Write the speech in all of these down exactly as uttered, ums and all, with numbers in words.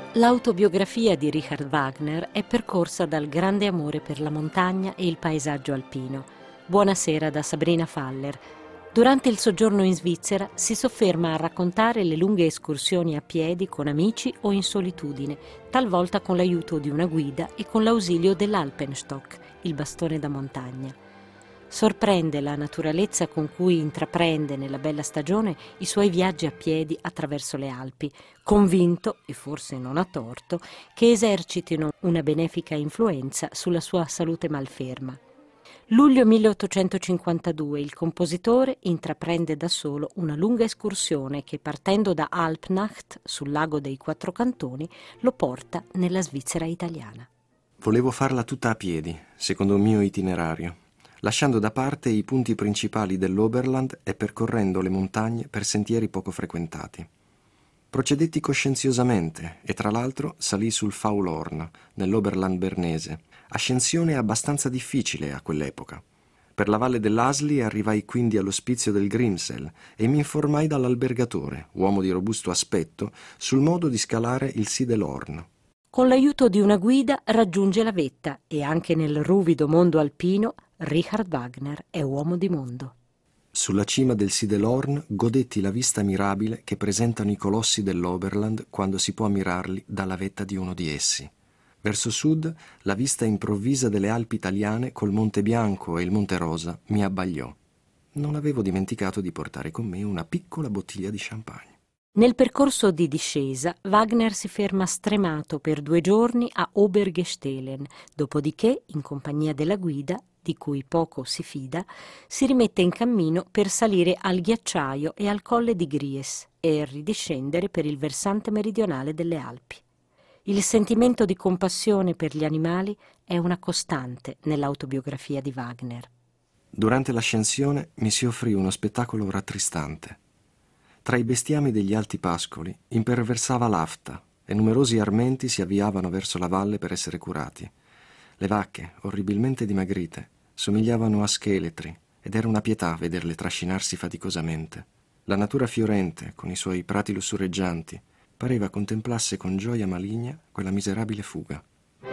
L'autobiografia di Richard Wagner è percorsa dal grande amore per la montagna e il paesaggio alpino. Buonasera da Sabrina Faller. Durante il soggiorno in Svizzera si sofferma a raccontare le lunghe escursioni a piedi con amici o in solitudine, talvolta con l'aiuto di una guida e con l'ausilio dell'Alpenstock, il bastone da montagna. Sorprende la naturalezza con cui intraprende nella bella stagione i suoi viaggi a piedi attraverso le Alpi, convinto, e forse non a torto, che esercitino una benefica influenza sulla sua salute malferma. Luglio milleottocentocinquantadue il compositore intraprende da solo una lunga escursione che, partendo da Alpnacht, sul lago dei Quattro Cantoni, lo porta nella Svizzera italiana. Volevo farla tutta a piedi, secondo il mio itinerario, lasciando da parte i punti principali dell'Oberland e percorrendo le montagne per sentieri poco frequentati. Procedetti coscienziosamente e tra l'altro salì sul Faulhorn, nell'Oberland bernese, ascensione abbastanza difficile a quell'epoca. Per la valle dell'Asli arrivai quindi all'ospizio del Grimsel e mi informai dall'albergatore, uomo di robusto aspetto, sul modo di scalare il Sidelhorn. Con l'aiuto di una guida raggiunge la vetta e anche nel ruvido mondo alpino Richard Wagner è uomo di mondo. Sulla cima del Sidelhorn godetti la vista mirabile che presentano i colossi dell'Oberland quando si può ammirarli dalla vetta di uno di essi. Verso sud, la vista improvvisa delle Alpi italiane col Monte Bianco e il Monte Rosa mi abbagliò. Non avevo dimenticato di portare con me una piccola bottiglia di champagne. Nel percorso di discesa, Wagner si ferma stremato per due giorni a Obergestelen, dopodiché, in compagnia della guida, di cui poco si fida, si rimette in cammino per salire al ghiacciaio e al colle di Gries e ridiscendere per il versante meridionale delle Alpi. Il sentimento di compassione per gli animali è una costante nell'autobiografia di Wagner. Durante l'ascensione mi si offrì uno spettacolo rattristante. Tra i bestiami degli alti pascoli imperversava l'afta e numerosi armenti si avviavano verso la valle per essere curati. Le vacche, orribilmente dimagrite, somigliavano a scheletri ed era una pietà vederle trascinarsi faticosamente. La natura fiorente, con i suoi prati lussureggianti, pareva contemplasse con gioia maligna quella miserabile fuga.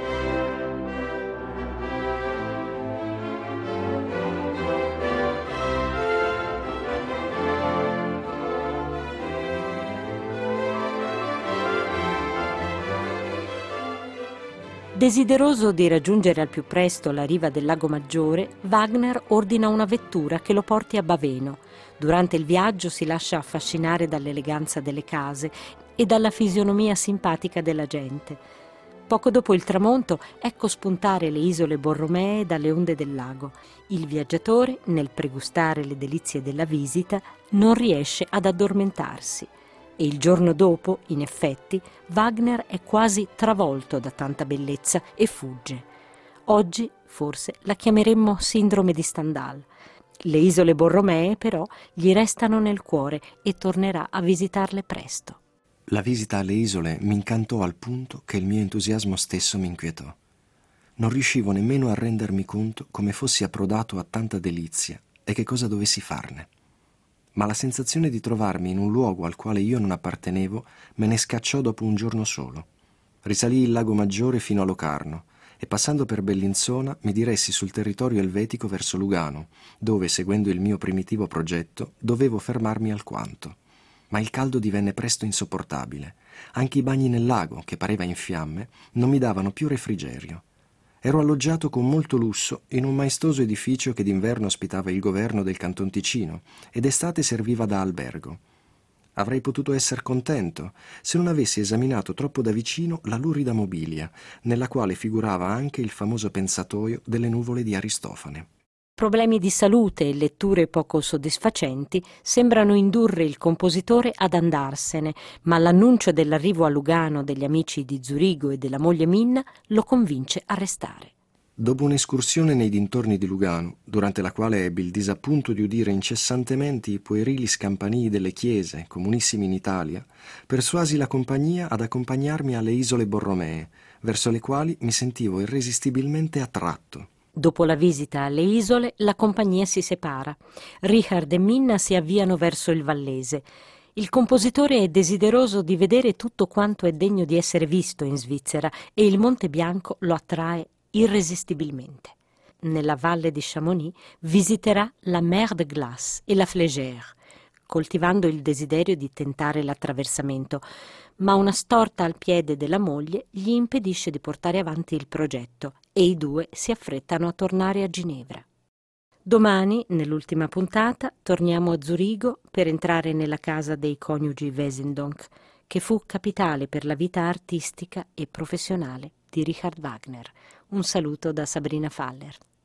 Desideroso di raggiungere al più presto la riva del Lago Maggiore, Wagner ordina una vettura che lo porti a Baveno. Durante il viaggio si lascia affascinare dall'eleganza delle case e dalla fisionomia simpatica della gente. Poco dopo il tramonto, ecco spuntare le isole Borromee dalle onde del lago. Il viaggiatore, nel pregustare le delizie della visita, non riesce ad addormentarsi. E il giorno dopo, in effetti, Wagner è quasi travolto da tanta bellezza e fugge. Oggi, forse, la chiameremmo sindrome di Stendhal. Le isole Borromee, però, gli restano nel cuore e tornerà a visitarle presto. La visita alle isole mi incantò al punto che il mio entusiasmo stesso mi inquietò. Non riuscivo nemmeno a rendermi conto come fossi approdato a tanta delizia e che cosa dovessi farne. Ma la sensazione di trovarmi in un luogo al quale io non appartenevo me ne scacciò dopo un giorno solo. Risalii il Lago Maggiore fino a Locarno e passando per Bellinzona mi diressi sul territorio elvetico verso Lugano, dove, seguendo il mio primitivo progetto, dovevo fermarmi alquanto. Ma il caldo divenne presto insopportabile. Anche i bagni nel lago, che pareva in fiamme, non mi davano più refrigerio. Ero alloggiato con molto lusso in un maestoso edificio che d'inverno ospitava il governo del Canton Ticino ed d'estate serviva da albergo. Avrei potuto essere contento se non avessi esaminato troppo da vicino la lurida mobilia, nella quale figurava anche il famoso pensatoio delle nuvole di Aristofane. Problemi di salute e letture poco soddisfacenti sembrano indurre il compositore ad andarsene, ma l'annuncio dell'arrivo a Lugano degli amici di Zurigo e della moglie Minna lo convince a restare. Dopo un'escursione nei dintorni di Lugano, durante la quale ebbi il disappunto di udire incessantemente i puerili scampanii delle chiese, comunissimi in Italia, persuasi la compagnia ad accompagnarmi alle isole Borromee, verso le quali mi sentivo irresistibilmente attratto. Dopo la visita alle isole, la compagnia si separa. Richard e Minna si avviano verso il Vallese. Il compositore è desideroso di vedere tutto quanto è degno di essere visto in Svizzera e il Monte Bianco lo attrae irresistibilmente. Nella valle di Chamonix visiterà la Mer de Glace e la Flégère, coltivando il desiderio di tentare l'attraversamento, ma una storta al piede della moglie gli impedisce di portare avanti il progetto e i due si affrettano a tornare a Ginevra. Domani, nell'ultima puntata, torniamo a Zurigo per entrare nella casa dei coniugi Wesendonck, che fu capitale per la vita artistica e professionale di Richard Wagner. Un saluto da Sabrina Faller.